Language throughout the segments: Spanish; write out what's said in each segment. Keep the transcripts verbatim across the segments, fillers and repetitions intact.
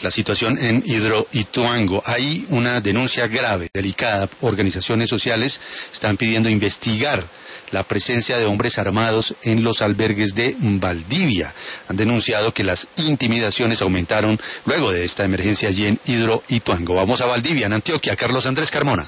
la situación en Hidroituango. Hay una denuncia grave, delicada. Organizaciones sociales están pidiendo investigar la presencia de hombres armados en los albergues de Valdivia. Han denunciado que las intimidaciones aumentaron luego de esta emergencia allí en Hidroituango. Vamos a Valdivia, en Antioquia. Carlos Andrés Carmona.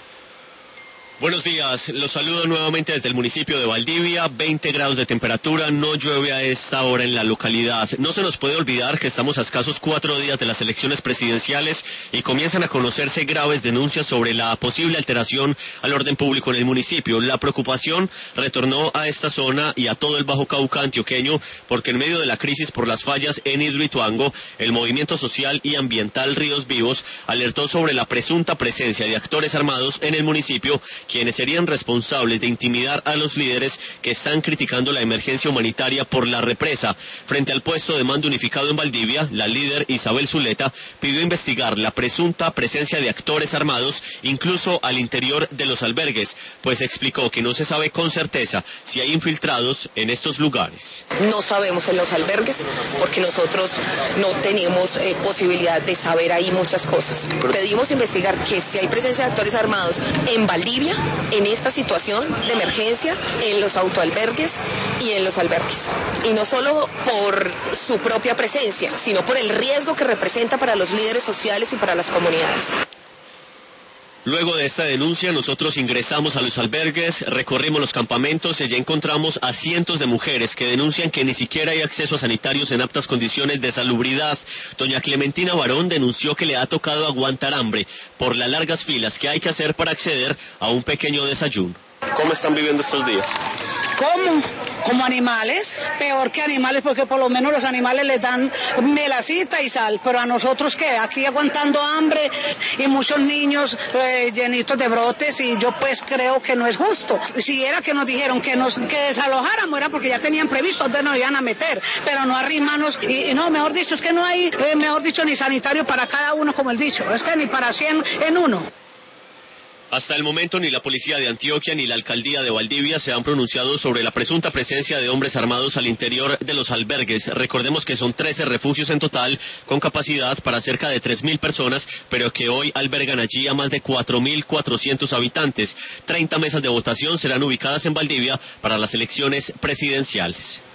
Buenos días, los saludo nuevamente desde el municipio de Valdivia, veinte grados de temperatura, no llueve a esta hora en la localidad. No se nos puede olvidar que estamos a escasos cuatro días de las elecciones presidenciales y comienzan a conocerse graves denuncias sobre la posible alteración al orden público en el municipio. La preocupación retornó a esta zona y a todo el Bajo Cauca antioqueño porque en medio de la crisis por las fallas en Hidroituango, el movimiento social y ambiental Ríos Vivos alertó sobre la presunta presencia de actores armados en el municipio, quienes serían responsables de intimidar a los líderes que están criticando la emergencia humanitaria por la represa. Frente al puesto de mando unificado en Valdivia, la líder Isabel Zuleta pidió investigar la presunta presencia de actores armados, incluso al interior de los albergues, pues explicó que no se sabe con certeza si hay infiltrados en estos lugares. No sabemos en los albergues porque nosotros no tenemos eh, posibilidad de saber ahí muchas cosas. Pedimos investigar que si hay presencia de actores armados en Valdivia, en esta situación de emergencia, en los autoalbergues y en los albergues. Y no solo por su propia presencia, sino por el riesgo que representa para los líderes sociales y para las comunidades. Luego de esta denuncia, nosotros ingresamos a los albergues, recorrimos los campamentos y ya encontramos a cientos de mujeres que denuncian que ni siquiera hay acceso a sanitarios en aptas condiciones de salubridad. Doña Clementina Barón denunció que le ha tocado aguantar hambre por las largas filas que hay que hacer para acceder a un pequeño desayuno. ¿Cómo están viviendo estos días? ¿Cómo? Como animales, peor que animales porque por lo menos los animales les dan melacita y sal, pero a nosotros ¿qué? Aquí aguantando hambre y muchos niños eh, llenitos de brotes y yo pues creo que no es justo. Si era que nos dijeron que nos que desalojáramos era porque ya tenían previsto dónde nos iban a meter, pero no arrimarnos y, y no, mejor dicho, es que no hay, eh, mejor dicho, ni sanitario para cada uno como el dicho, es que ni para cien en uno. Hasta el momento ni la policía de Antioquia ni la alcaldía de Valdivia se han pronunciado sobre la presunta presencia de hombres armados al interior de los albergues. Recordemos que son trece refugios en total con capacidad para cerca de tres mil personas, pero que hoy albergan allí a más de cuatro mil cuatrocientos habitantes. treinta mesas de votación serán ubicadas en Valdivia para las elecciones presidenciales.